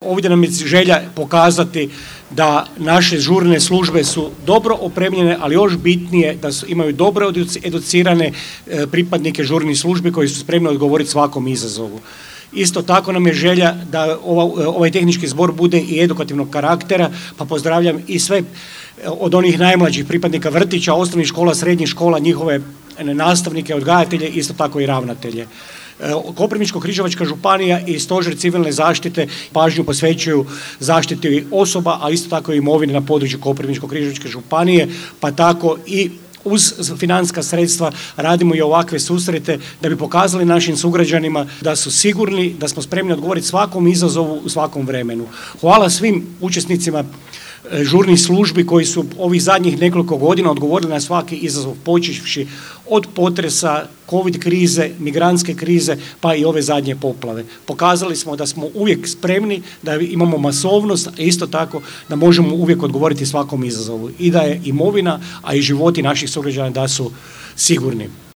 ovdje nam je želja pokazati da naše žurne službe su dobro opremljene, ali još bitnije da imaju dobro educirane pripadnike žurnih službi koji su spremni odgovoriti svakom izazovu. Isto tako nam je želja da ovaj tehnički zbor bude i edukativnog karaktera, pa pozdravljam i sve od onih najmlađih pripadnika vrtića, osnovnih škola, srednjih škola, njihove nastavnike, odgajatelje, isto tako i ravnatelje. Koprivničko-križevačka županija i Stožer civilne zaštite pažnju posvećuju zaštiti osoba, a isto tako i imovine na području Koprivničko-križevačke županije, pa tako i uz financijska sredstva radimo i ovakve susrete da bi pokazali našim sugrađanima da su sigurni, da smo spremni odgovoriti svakom izazovu u svakom vremenu. Hvala svim učesnicima žurnih službi koji su ovih zadnjih nekoliko godina odgovorili na svaki izazov, počevši od potresa, covid krize, migrantske krize, pa i ove zadnje poplave. Pokazali smo da smo uvijek spremni, da imamo masovnost, a isto tako da možemo uvijek odgovoriti svakom izazovu i da je imovina, a i životi naših sugrađana da su sigurni.